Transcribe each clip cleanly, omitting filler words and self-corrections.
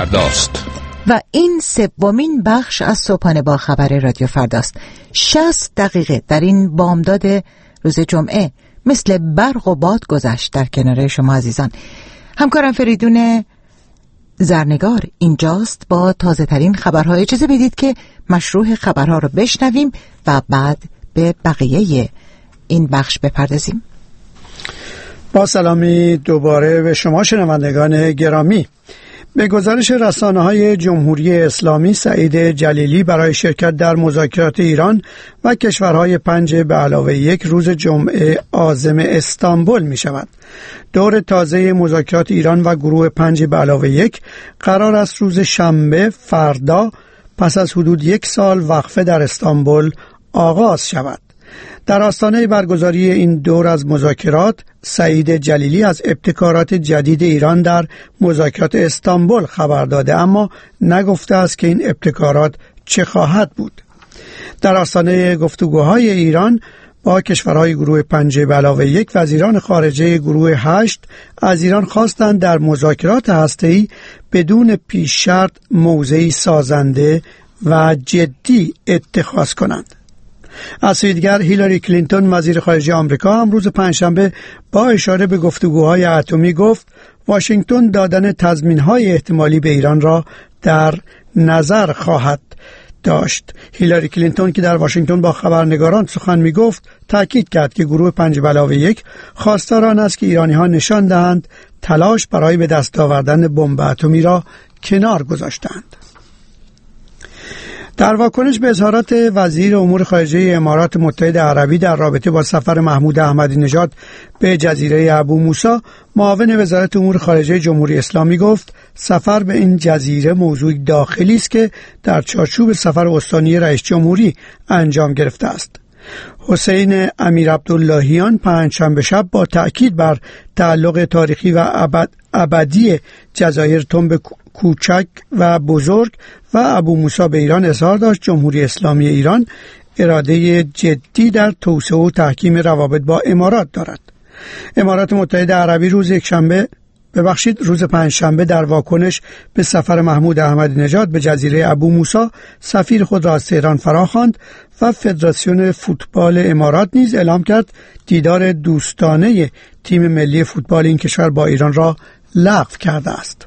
فرداست و این سومین بخش از صبحانه با خبر رادیو فرداست. 60 دقیقه در این بامداد روز جمعه مثل برق و باد گذشت در کنار شما عزیزان. همکارم فریدون زرنگار اینجاست با تازه ترین خبرها. اجازه بدید که مشروع خبرها رو بشنویم و بعد به بقیه این بخش بپردازیم. با سلامی دوباره به شما شنوندگان گرامی. به گزارش رسانه‌های جمهوری اسلامی، سعید جلیلی برای شرکت در مذاکرات ایران و کشورهای 5+1 روز جمعه عازم استانبول می شود. دور تازه مذاکرات ایران و گروه 5+1 قرار است روز شنبه فردا پس از حدود 1 سال وقفه در استانبول آغاز شود. در آستانه برگزاری این دور از مذاکرات، سعید جلیلی از ابتکارات جدید ایران در مذاکرات استانبول خبر داده، اما نگفته است که این ابتکارات چه خواهد بود. در آستانه گفتگوهای ایران با کشورهای گروه 5+1 وزیران خارجه گروه 8 از ایران خواستند در مذاکرات هسته‌ای بدون پیش شرط موضعی سازنده و جدی اتخاذ کنند. از سوی دیگر هیلاری کلینتون وزیر خارجه آمریکا امروز پنجشنبه با اشاره به گفتگوهای اتمی گفت واشنگتن دادن تضمین‌های احتمالی به ایران را در نظر خواهد داشت. هیلاری کلینتون که در واشنگتن با خبرنگاران سخن می‌گفت تاکید کرد که گروه 5+1 خواستار آن است که ایرانی‌ها نشان دهند تلاش برای به دست آوردن بمب اتمی را کنار گذاشتند. در واکنش به اظهارات وزیر امور خارجه امارات متحده عربی در رابطه با سفر محمود احمدی نژاد به جزیره ابو موسی، معاون وزارت امور خارجه جمهوری اسلامی گفت سفر به این جزیره موضوع داخلی است که در چارچوب سفر استانی رئیس جمهوری انجام گرفته است. حسین امیر عبداللهیان پنجشنبه شب با تأکید بر تعلق تاریخی و ابدی جزایر تنب کوچک و بزرگ و ابو موسی به ایران اظهار داشت جمهوری اسلامی ایران اراده جدی در توسعه و تحکیم روابط با امارات دارد. امارات متحده عربی روز پنجشنبه در واکنش به سفر محمود احمدی نژاد به جزیره ابو موسی سفیر خود را از تهران فراخواند و فدراسیون فوتبال امارات نیز اعلام کرد دیدار دوستانه تیم ملی فوتبال این کشور با ایران را لغو کرده است.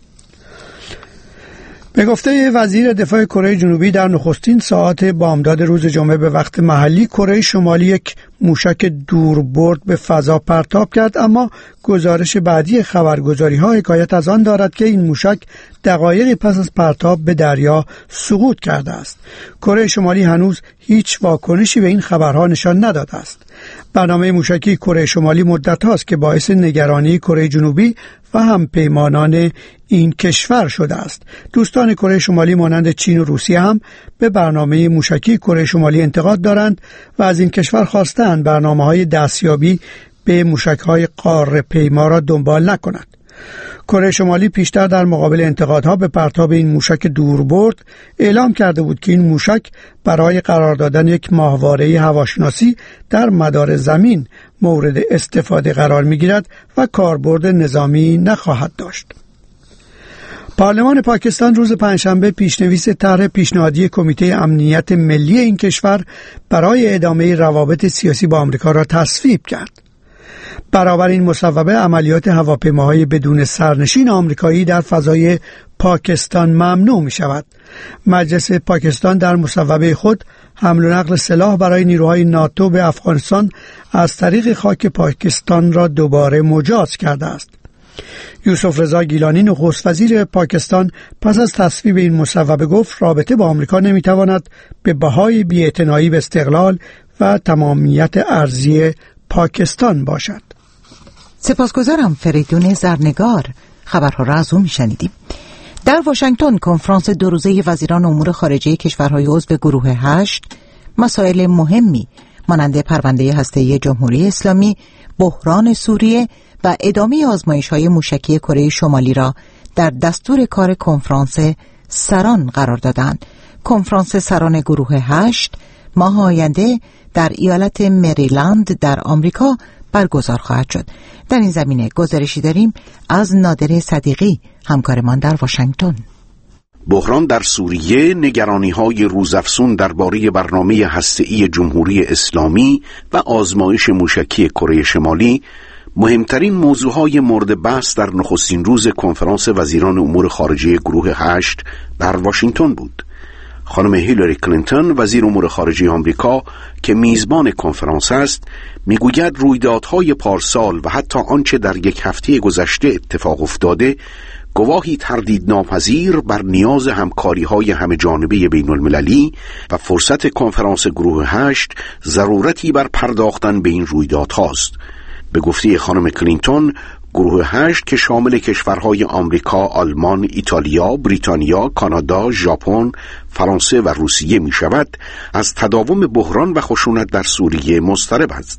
به گفته وزیر دفاع کره جنوبی در نخستین ساعات بامداد روز جمعه به وقت محلی، کره شمالی یک موشک دوربرد به فضا پرتاب کرد، اما گزارش بعدی خبرگزاری‌ها حکایت از آن دارد که این موشک دقایقی پس از پرتاب به دریا سقوط کرده است. کره شمالی هنوز هیچ واکنشی به این خبرها نشان نداده است. برنامه موشکی کره شمالی مدت هاست که باعث نگرانی کره جنوبی و همپیمانان این کشور شده است. دوستان کره شمالی مانند چین و روسیه هم به برنامه موشکی کره شمالی انتقاد دارند و از این کشور خواستند برنامه‌های دستیابی به موشک‌های قاره پیما را دنبال نکند. کره شمالی پیشتر در مقابل انتقادها به پرتاب این موشک دوربرد اعلام کرده بود که این موشک برای قرار دادن یک ماهواره هواشناسی در مدار زمین مورد استفاده قرار می‌گیرد و کاربرد نظامی نخواهد داشت. پارلمان پاکستان روز پنجشنبه پیشنویس طرح پیشنهادی کمیته امنیت ملی این کشور برای ادامه روابط سیاسی با آمریکا را تصویب کرد. برابر این مصوبه عملیات هواپیماهای بدون سرنشین آمریکایی در فضای پاکستان ممنوع می شود. مجلس پاکستان در مصوبه خود حمل و نقل سلاح برای نیروهای ناتو به افغانستان از طریق خاک پاکستان را دوباره مجاز کرده است. یوسف رضا گیلانی نخست وزیر پاکستان پس از تصویب این مصوبه گفت رابطه با آمریکا نمیتواند به بهای بی‌اعتنایی به استقلال و تمامیت ارضی پاکستان باشد. سپاسگزارم فریدون زرنگار. خبرها را از او میشنیدیم. در واشنگتن کنفرانس 2 روزه وزیران امور خارجه کشورهای عضو گروه 8 مسائل مهمی مانند پرونده هسته‌ای جمهوری اسلامی، بحران سوریه و ادامه آزمایش‌های موشکی کره شمالی را در دستور کار کنفرانس سران قرار دادند. کنفرانس سران گروه 8 ماه آینده در ایالت مریلند در آمریکا برگزار خواهد شد. در این زمینه گزارشی داریم از نادر صدیقی، همکارمان در واشنگتن. بحران در سوریه، نگرانی‌های روزافزون درباره برنامه هسته‌ای جمهوری اسلامی و آزمایش موشکی کره شمالی مهمترین موضوعهای مورد بحث در نخستین روز کنفرانس وزیران امور خارجه گروه 8 در واشنگتن بود. خانم هیلاری کلینتون وزیر امور خارجه آمریکا که میزبان کنفرانس است میگوید رویدادهای پارسال و حتی آنچه در یک هفته گذشته اتفاق افتاده گواهی تردید ناپذیر بر نیاز همکاری‌های همه‌جانبه بین‌المللی و فرصت کنفرانس گروه 8 ضرورتی بر پرداختن به این رویدادهاست. به گفته خانم کلینتون، گروه 8 که شامل کشورهای آمریکا، آلمان، ایتالیا، بریتانیا، کانادا، ژاپن، فرانسه و روسیه می شود، از تداوم بحران و خشونت در سوریه مضطرب است.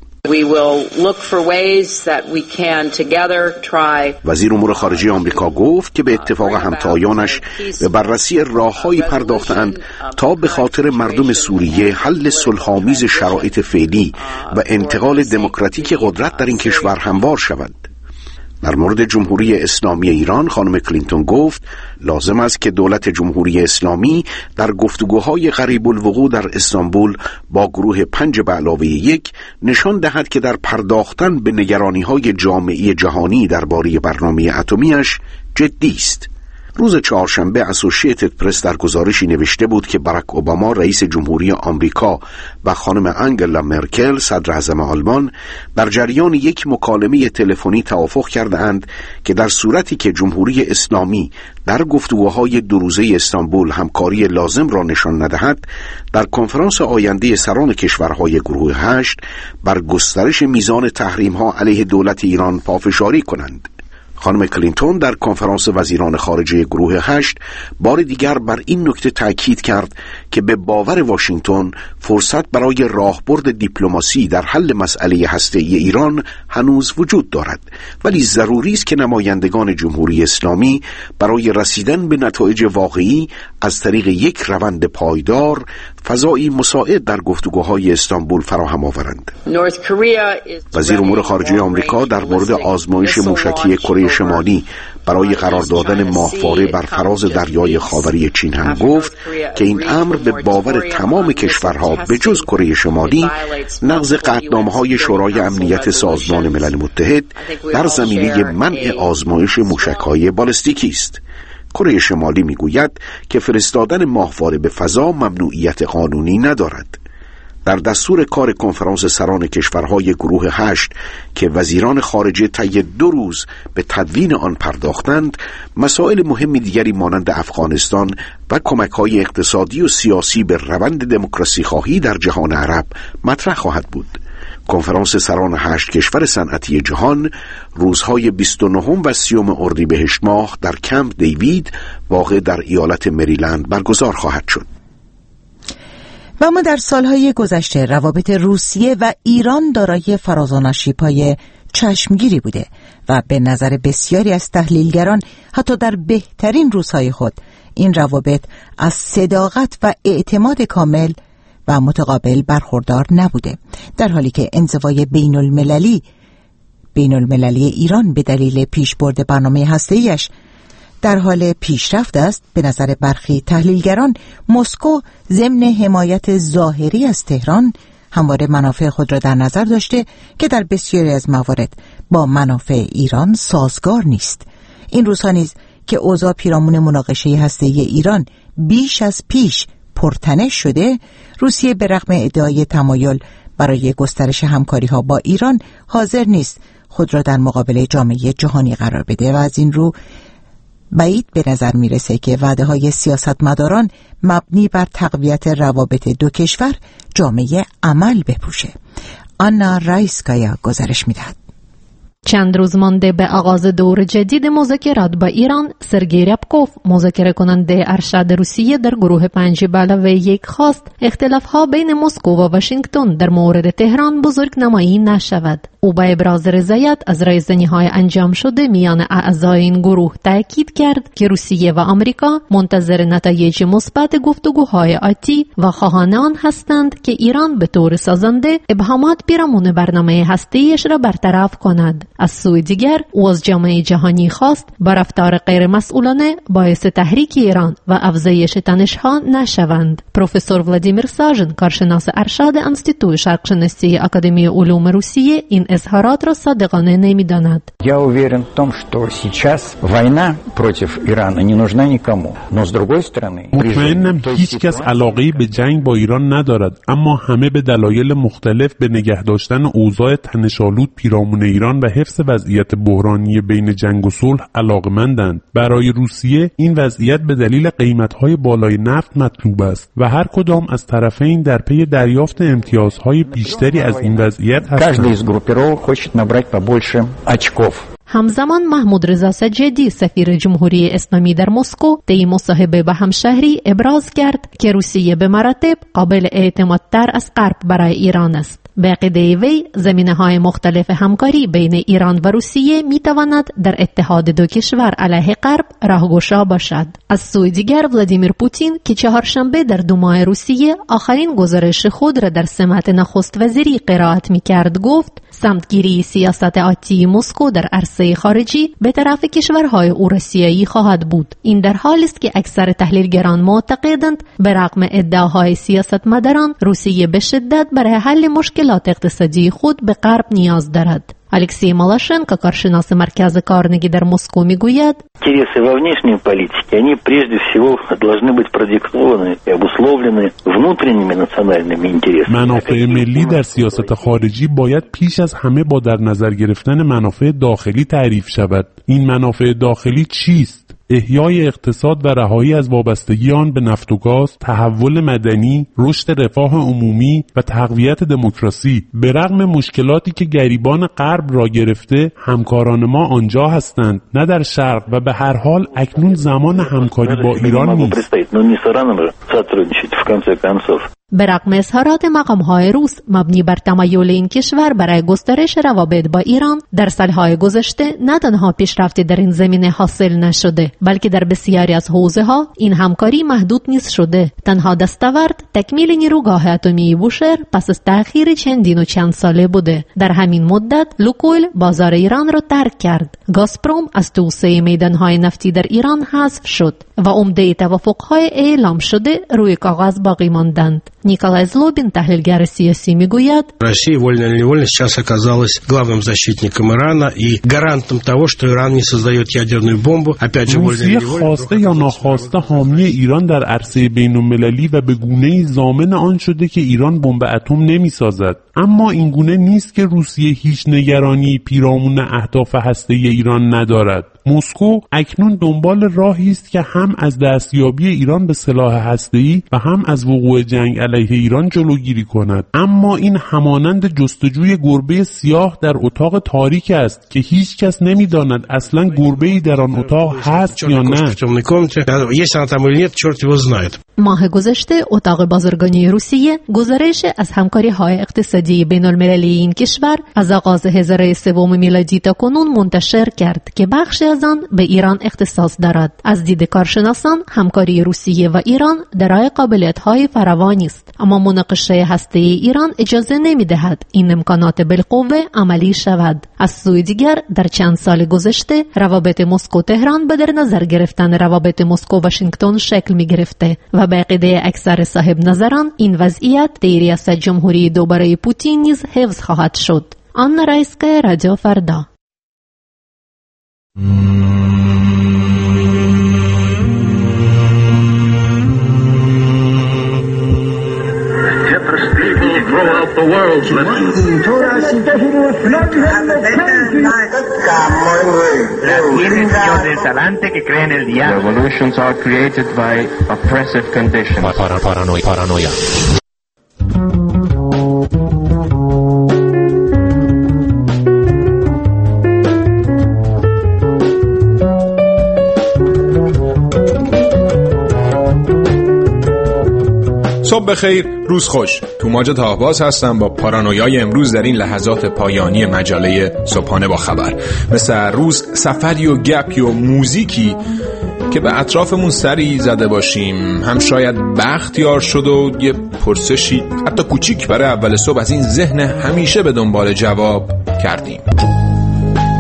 وزیر امور خارجه آمریکا گفت که به اتفاق همتایانش به بررسی راههایی پرداختند تا به خاطر مردم سوریه حل صلح‌آمیز شرایط فعلی و انتقال دموکراتیک قدرت در این کشور هموار شود. در مورد جمهوری اسلامی ایران خانم کلینتون گفت لازم است که دولت جمهوری اسلامی در گفتگوهای قریب الوقوع در استانبول با گروه 5+1 نشان دهد که در پرداختن به نگرانی‌های جامعه جهانی درباره برنامه اتمی‌اش جدی است. روز چهارشنبه اسوشییتد پرس در گزارشی نوشته بود که باراک اوباما رئیس جمهوری آمریکا و خانم آنگلا مرکل صدر اعظم آلمان در جریان یک مکالمه تلفنی توافق کردند که در صورتی که جمهوری اسلامی در گفتگوهای 2 روزه استانبول همکاری لازم را نشان ندهد، در کنفرانس آینده سران کشورهای گروه 8 بر گسترش میزان تحریم‌ها علیه دولت ایران پافشاری کنند. خانم کلینتون در کنفرانس وزیران خارجه گروه 8 بار دیگر بر این نکته تاکید کرد که به باور واشنگتن فرصت برای راهبرد دیپلماسی در حل مسئله هسته‌ای ایران هنوز وجود دارد، ولی ضروری است که نمایندگان جمهوری اسلامی برای رسیدن به نتایج واقعی از طریق یک روند پایدار فضایی مساعد در گفتگوهای استانبول فراهم آورند. وزیر امور خارجه آمریکا در مورد آزمایش موشکی کره شمالی برای قرار دادن ماهواره بر فراز دریای خاوری چین هم گفت که این امر به باور تمام کشورها به جز کره شمالی نقض قطعنامه‌های شورای امنیت سازمان ملل متحد در زمینه منع آزمایش موشک‌های بالستیکی است. کره شمالی میگوید که فرستادن ماهواره به فضا ممنوعیت قانونی ندارد. در دستور کار کنفرانس سران کشورهای گروه 8 که وزیران خارجه طی 2 روز به تدوین آن پرداختند، مسائل مهمی دیگری مانند افغانستان و کمک‌های اقتصادی و سیاسی به روند دموکراسی خواهی در جهان عرب مطرح خواهد بود. کنفرانس سران 8 کشور صنعتی جهان روزهای 29 و 30 اردیبهشت ماه در کمپ دیوید واقع در ایالت مریلند برگزار خواهد شد. و اما در سالهای گذشته روابط روسیه و ایران دارای فراز و نشیب‌های چشمگیری بوده و به نظر بسیاری از تحلیلگران حتی در بهترین روزهای خود این روابط از صداقت و اعتماد کامل و متقابل برخوردار نبوده، در حالی که انزوای بین‌المللی ایران به دلیل پیشبرد برنامه هسته‌ایش در حال پیشرفت است. به نظر برخی تحلیلگران مسکو ضمن حمایت ظاهری از تهران همواره منافع خود را در نظر داشته که در بسیاری از موارد با منافع ایران سازگار نیست. این روزها نیز که اوضاع پیرامون مناقشه هسته‌ای ایران بیش از پیش پرتنش شده، روسیه به رغم ادعای تمایل برای گسترش همکاری‌ها با ایران حاضر نیست خود را در مقابل جامعه جهانی قرار بده و از این رو بعید به نظر میرسه که وعده‌های سیاستمداران مبنی بر تقویت روابط دو کشور جامعه عمل بپوشه. آنا رایسکایا گزارش میدهد. چند روز مانده به آغاز دور جدید مذاکرات با ایران، سرگئی ریابکوف، مذاکره کننده ارشد روسیه در گروه 5+1 خواست اختلاف‌ها بین مسکو و واشنگتن در مورد تهران بزرگ نمایی نشود. او با ابراز رضایت از رایزنی‌های انجام شده میان اعضای این گروه تاکید کرد که روسیه و آمریکا منتظر نتایج مثبت گفتگوهای آتی و خواهان آن هستند که ایران به طور سازنده ابهامات پیرامون برنامه هسته‌ایش را برطرف کند. از سوی دیگر او از جامعه جهانی خواست با رفتار غیر مسئولانه باعث تحریک ایران و افزایش تنش‌ها نشوند. پروفسور ولادیمیر ساژن، کارشناس ارشد انستیتوی شرقشناسی اکادمی علوم روسیه، این اظهارات را صادقانه نمی‌داند. Я уверен в том, что сейчас война против Ирана не нужна никому. Но с другой стороны, مطمئنم هیچ کس علاقه‌ای به جنگ با ایران ندارد، اما همه به دلایل مختلف به نگه داشتن اوضاع تنش‌آلود پیرامون ایران و حفظ وضعیت بحرانی بین جنگ و صلح علاقه‌مندند. برای روسیه این وضعیت به دلیل قیمت‌های بالای نفت مطلوب است و هر کدام از طرفین در پی دریافت امتیازهای بیشتری از این وضعیت هستند. همزمان محمود رضا سجادی، سفیر جمهوری اسلامی در مسکو، طی مصاحبه با همشهری ابراز کرد که روسیه به مراتب قابل اعتمادتر از غرب برای ایران است. به عقیده وی زمینه‌های مختلف همکاری بین ایران و روسیه می‌تواند در اتحاد دو کشور علیه غرب راهگشا باشد. از سوی دیگر ولادیمیر پوتین که چهارشنبه در دومای روسیه آخرین گزارش خود را در سمت نخست وزیری قرائت می‌کرد گفت سمتگیری سیاست آتی مسکو در عرصه خارجی به طرف کشورهای اوراسیایی خواهد بود. این در حالی است که اکثر تحلیلگران معتقدند به رغم ادعاهای سیاستمداران روسیه به شدت برای حل مشکلات اقتصادی خود به غرب نیاز دارد. الکسی مالاشенко، کارشناس مرکز کارنگی در مسکو، میگوید интересы во внешней политике, они прежде всего должны быть продиктованы и обусловлены внутренними национальными интересами. منافع ملی در سیاست خارجی باید پیش از همه با در نظر گرفتن منافع داخلی تعریف شود. این منافع داخلی چیست؟ احیای اقتصاد و رهایی از وابستگی آن به نفت و گاز، تحول مدنی، رشد رفاه عمومی و تقویت دموکراسی. به رغم مشکلاتی که گریبان غرب را گرفته، همکاران ما آنجا هستند، نه در شرق، و به هر حال اکنون زمان همکاری با ایران نیست. به رغم اظهارات مقام‌های روس مبنی بر تمایل این کشور برای گسترش روابط با ایران، در سالهای گذشته نه تنها پیشرفتی در این زمینه حاصل نشده، بلکه در بسیاری از حوزه‌ها این همکاری محدود نیز شده. تنها دستاورد تکمیل نیروگاه اتمی بوشهر پس از تأخیر چندین و چند ساله بوده. در همین مدت لوکویل بازار ایران را ترک کرد. گازپروم از توسعه میدان‌های نفتی در ایران حذف شد و عمده توافق‌های اعلام شده روی کاغذ باقی ماندند. Николай Zlobin, تحلیلگر سیاسی، میگوید Россия вольно или невольно сейчас оказалась главным защитником Ирана и гарантом того, что Иран не создает ядерную бомбу. Опять же, вольно или невольно. خواسته یا ناخواسته حامی ایران در عرصه بین‌المللی و به گونه‌ای ضامن آن شده که ایران بمب اتم نمی‌سازد. اما این گونه نیست که روسیه هیچ نگرانی پیرامون اهداف هسته‌ای ایران ندارد. مسکو اکنون دنبال راهی است که هم از دستیابی ایران به سلاح هسته‌ای و هم از وقوع جنگ علیه ایران جلوگیری کند. اما این همانند جستجوی گربه سیاه در اتاق تاریک است که هیچ کس نمی‌داند اصلاً گربه‌ای در آن اتاق هست یا نه. ماه گذشته اتاق بازرگانی روسیه گزارش از همکاری‌های اقتصادی بین‌المللی این کشور از آغاز هزاره سوم میلادی تا کنون منتشر کرد که بخشی از آن به ایران اختصاص دارد. از دید کارشناسان همکاری روسیه و ایران دارای قابلیت‌های فراوانی است، اما مناقشه هسته‌ای ایران اجازه نمی‌دهد این امکانات بالقوه عملی شود. از سوی دیگر در چند سال گذشته روابط مسکو تهران به در نظر گرفتن روابط مسکو واشنگتن شکل می‌گرفته و به عقیده اکثر صاحب نظران این وضعیت در ریاست جمهوری دوباره پوتین نیز حفظ خواهد شد. آنا رایسکا، رادیو فردا. Revolutions are created by oppressive conditions. Paranoia. صبح بخیر، روز خوش. توماج تاهباز هستم با پارانویای امروز در این لحظات پایانی مجله صبحانه با خبر. مثل روز سفری و گپی و موزیکی که به اطرافمون سری زده باشیم، هم شاید بخت یار شد و یه پرسشی حتی کوچیک برای اول صبح از این ذهن همیشه به دنبال جواب کردیم.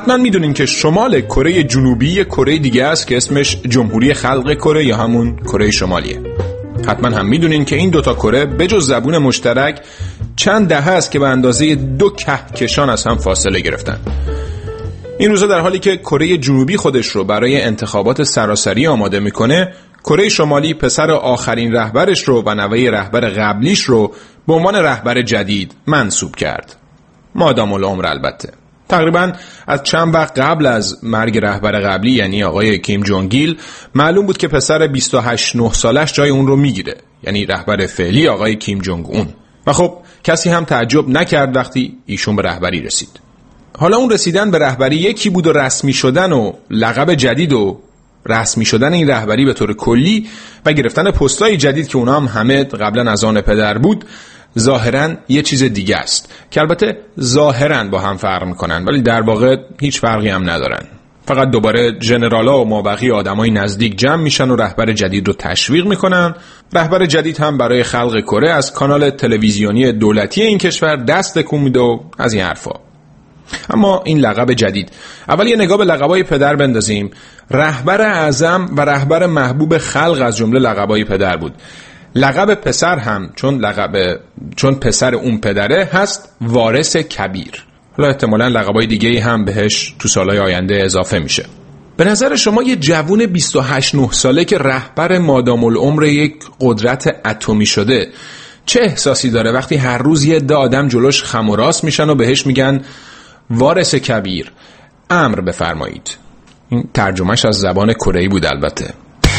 حتما میدونین که شمال کره جنوبی یک کره دیگه است که اسمش جمهوری خلق کره یا همون کره شمالیه. حتما هم میدونین که این دوتا کره بجز زبون مشترک چند دهه است که به اندازه 2 کهکشان از هم فاصله گرفتن. این روزا در حالی که کره جنوبی خودش رو برای انتخابات سراسری آماده میکنه، کره شمالی پسر آخرین رهبرش رو و نوه رهبر قبلیش رو به عنوان رهبر جدید منصوب کرد. مادام العمر البته. تقریبا از چند وقت قبل از مرگ رهبر قبلی یعنی آقای کیم جونگ ایل معلوم بود که پسر 28-9 سالش جای اون رو میگیره، یعنی رهبر فعلی آقای کیم جونگ اون. و خب کسی هم تعجب نکرد وقتی ایشون به رهبری رسید. حالا اون رسیدن به رهبری یکی بود و رسمی شدن و لقب جدید و رسمی شدن این رهبری به طور کلی و گرفتن پستای جدید که اونا هم همه قبلا از آن پدر بود ظاهراً یه چیز دیگه است که البته ظاهراً با هم فرق میکنن ولی در واقع هیچ فرقی هم ندارن. فقط دوباره ژنرالا و مابقی آدمای نزدیک جمع میشن و رهبر جدید رو تشویق میکنن. رهبر جدید هم برای خلق کره از کانال تلویزیونی دولتی این کشور دست تکون میده و از این حرفا. اما این لقب جدید، اول یه نگاه به لقبای پدر بندازیم. رهبر اعظم و رهبر محبوب خلق از جمله لقبای پدر بود. لقب پسر هم چون پسر اون پدره هست وارث کبیر. حالا احتمالاً لقبای دیگه‌ای هم بهش تو سالهای آینده اضافه میشه. به نظر شما یه جوون 28-9 ساله که رهبر مادام العمر یک قدرت اتمی شده چه احساسی داره وقتی هر روز یه عده آدم جلوش خم و راست میشن و بهش میگن وارث کبیر، امر بفرمایید؟ این ترجمهش از زبان کره‌ای بود البته.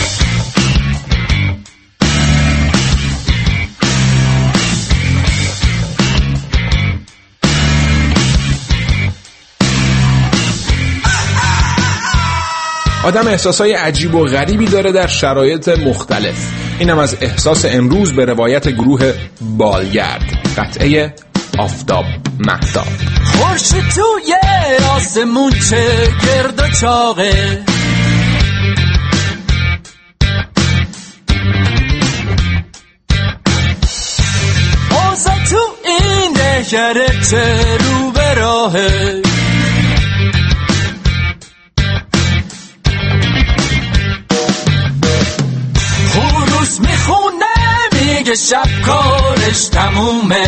آدم احساسای عجیب و غریبی داره در شرایط مختلف. اینم از احساس امروز به روایت گروه بالگرد، قطعه آفتاب مهتاب. خورشید توی آسمون چه گرد و چاقه، اوزا تو این دهکره چه رو به راهه، خروس میخونه میگه شب کارش تمومه،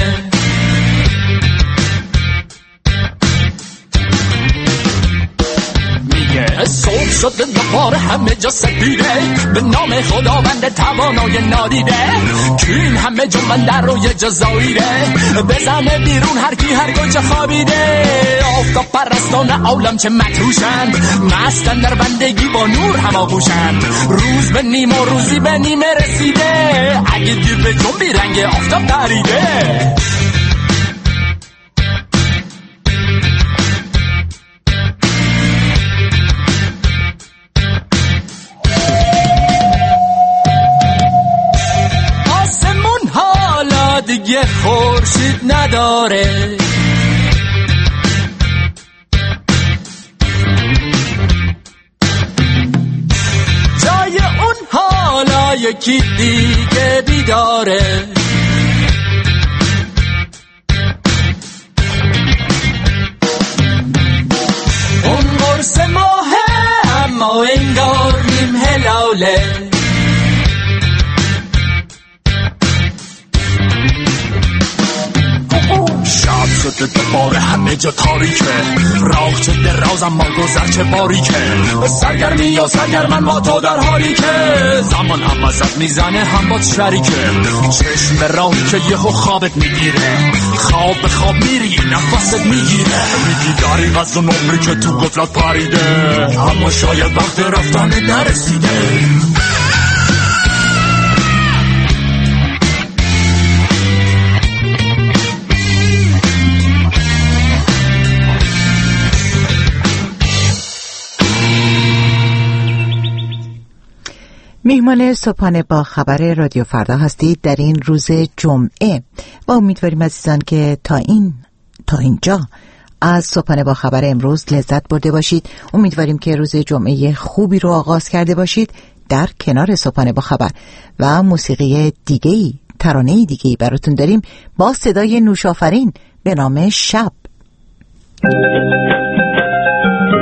صبح شده دوباره همه جا سپیده، به نام خداوند توانای نادیده، که این همه جنبن در روی جزاییره، بزنه بیرون هر کی هر کجا خوابیده. آفتاب پرستان عالم چه متروشند، مستن در بندگی با نور هماغوشند، روز به نیم و روزی به نیمه رسیده، اگه دیر به جنبی رنگ آفتاب دریده. دیگه خورشید نداره، جای اون حالا یکی دیگه بیداره، اون قرص ماهه اما انگار نیم هلاله، شب شده دوباره همه جا تاریکه، راه چه دراز اما گذر چه باریکه، سرگرمی یا سرگرمن ما تو در حالی که زمان هم ازت میزنه هم با شریکه، چشم راهی که یهو خوابت میگیره، خواب به خواب میری نفست میگیره، میگی داری از اون عمری که تو غفلت پریده، اما شاید وقت رفتن نرسیده. میهمان صبحانه با خبر رادیو فردا هستید در این روز جمعه و امیدواریم عزیزان که تا اینجا از صبحانه با خبر امروز لذت برده باشید. امیدواریم که روز جمعه خوبی رو آغاز کرده باشید در کنار صبحانه با خبر و موسیقی دیگه‌ای، ترانه دیگه‌ای براتون داریم با صدای نوشافرین به نام شب.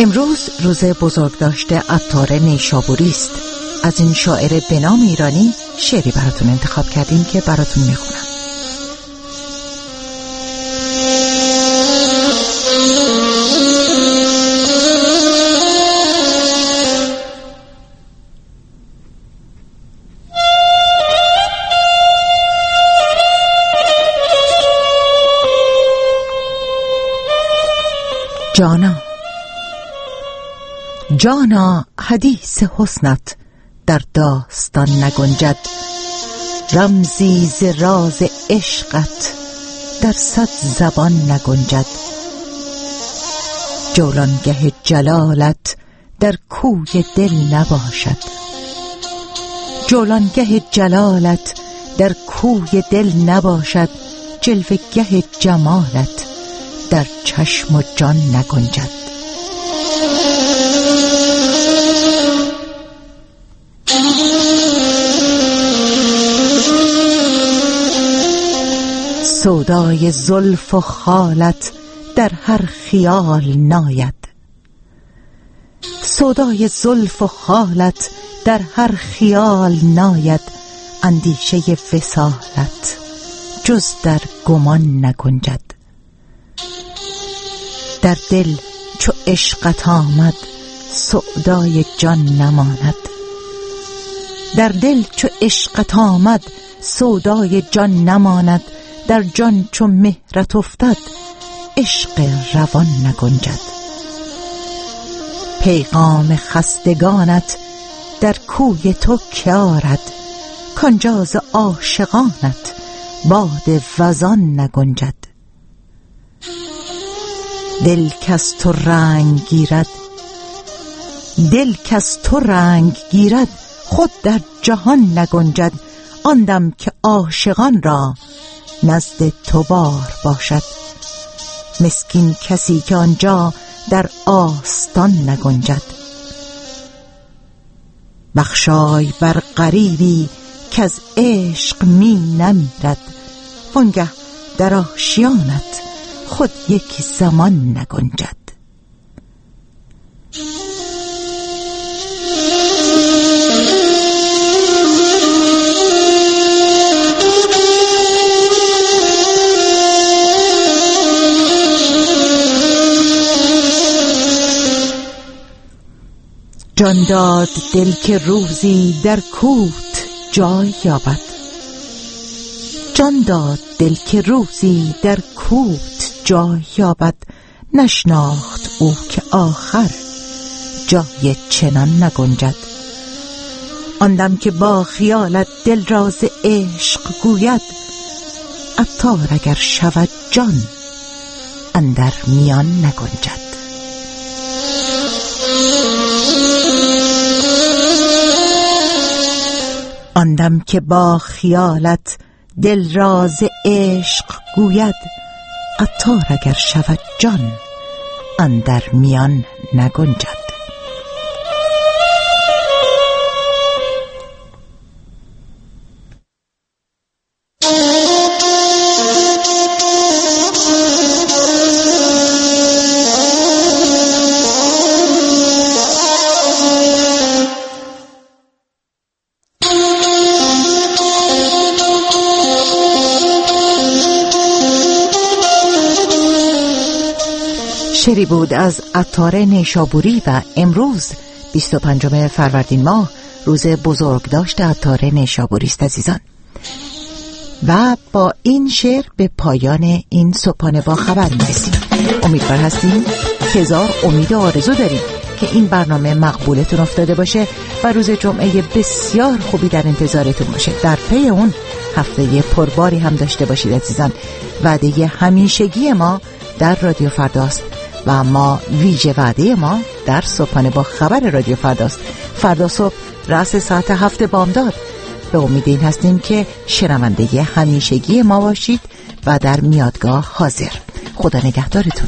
امروز روز بزرگداشت عطار نیشابوری است. از این شاعر به نام ایرانی شعری براتون انتخاب کردیم که براتون میخونم. جانا حدیث حسنت در داستان نگنجد، رمزی ز راز عشقت در 100 زبان نگنجد. جولانگه جلالت در کوی دل نباشد، جولانگه جلالت در کوی دل نباشد. جلوه‌گه جمالت در چشم و جان نگنجد. سودای زلف و خالت در هر خیال ناید، سودای زلف و خالت در هر خیال ناید. اندیشه وصالت جز در گمان نگنجد. در دل چو عشقت آمد سودای جان نماند، در دل چو عشقت آمد سودای جان نماند. در جان چو مهرت افتد عشق روان نگنجد. پیغام خستگانت در کوی تو که آرد، کانجا ز عاشقانت باد وزان نگنجد. دل کز تو رنگ گیرد، دل کز تو رنگ گیرد خود در جهان نگنجد. آن دم که عاشقان را نزد تو بار باشد، مسکین کسی که آنجا در آستان نگنجد. بخشای بر غریبی که از عشق می نمیرد، وانگه در آشیانت خود یک زمان نگنجد. جان داد دل که روزی در کوت جای یابد، جان داد دل که روزی در کوت جای یابد. نشناخت او که آخر جای چنان نگنجد. آن دم که با خیالت دل راز عشق گوید، عطار اگر شود جان اندر میان نگنجد. آن دم که با خیالت دل راز عشق گوید، عطار اگر شود جان اندر میان نگنجد. شعری بود از عطار نیشابوری و امروز 25 فروردین ماه روز بزرگداشت عطار نیشابوری است عزیزان. و با این شعر به پایان این صبحانه با خبر میرسیم. امیدوار هستیم که هزار امید و آرزو داریم که این برنامه مقبولتون افتاده باشه و روز جمعه بسیار خوبی در انتظارتون باشه. در پی اون هفته پرباری هم داشته باشید عزیزان. وعده همیشگی ما در رادیو فرداست و ما ویژه وعده ما در صبحانه با خبر رادیو فرداست. فردا صبح رأس ساعت 7 بامداد. به امید این هستیم که شنونده همیشگی ما باشید و در میادگاه حاضر. خدا نگهدارتون.